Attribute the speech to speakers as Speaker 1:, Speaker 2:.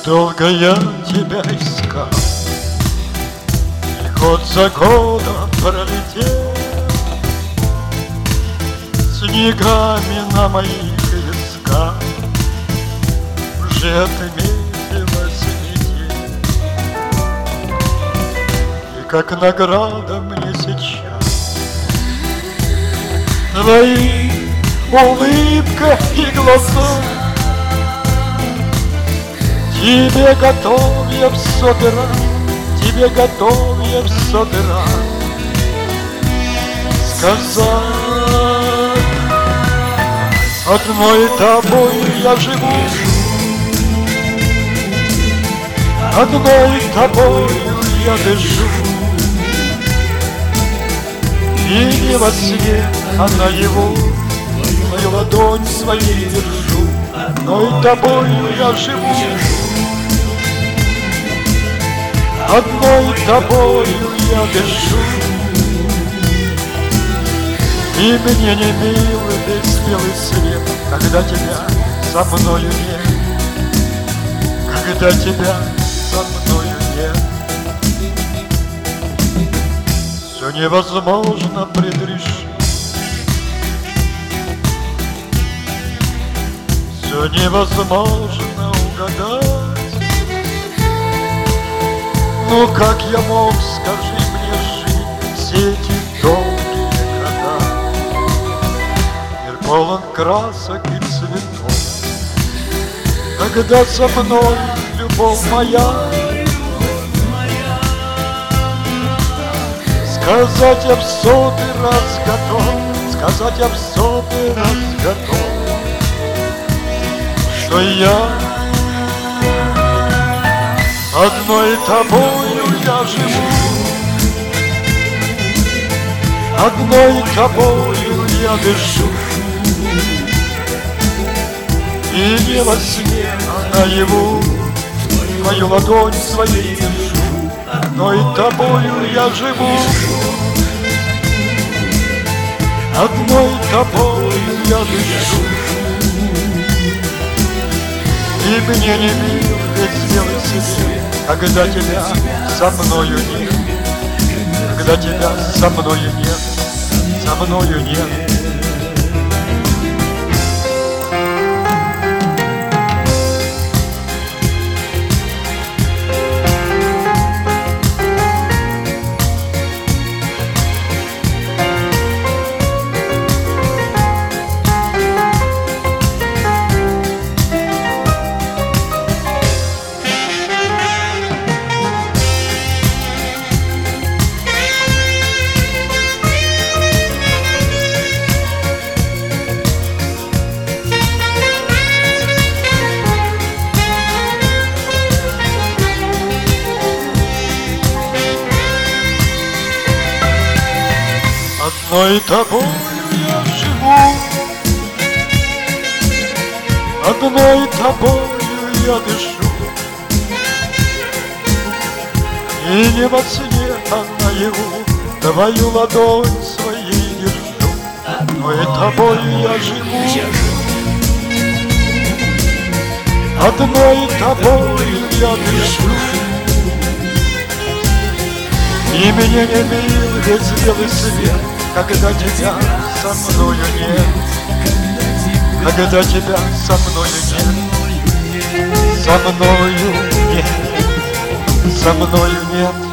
Speaker 1: Долго я тебя искал, и год за годом пролетел, снегами на моих висках уже отметилась метель. И как награда мне сейчас твои улыбка и глаза. Тебе готов я в сотый раз, тебе готов я в сотый раз сказать: одной тобой я живу, одной тобой я дышу. И не во сне, а наяву твою ладонь своей держу. Одной тобой я живу, одной тобою я дышу. И мне не мил весь белый свет, когда тебя со мною нет, когда тебя со мною нет. Все невозможно предрешить, все невозможно угадать. Ну как я мог, скажи мне, жить все эти долгие года? Мир полон красок и цветов, когда со мной любовь моя. Сказать я в сотый раз готов, сказать я в сотый раз готов, что я одной тобою я живу, одной тобою я дышу. И не во сне, а наяву твою ладонь своей держу. Одной тобою я живу, одной тобою я дышу. И мне не мил весь белый свет, когда тебя со мною нет, когда тебя со мною нет, со мною нет. Одной тобой я живу, одной тобою я дышу. И не во сне, а наяву твою ладонь своей держу. Одной тобою я живу, одной тобою я дышу. И мне не мил весь белый свет, когда тебя со мною нет, когда тебя со мною нет, со мною нет, со мною нет.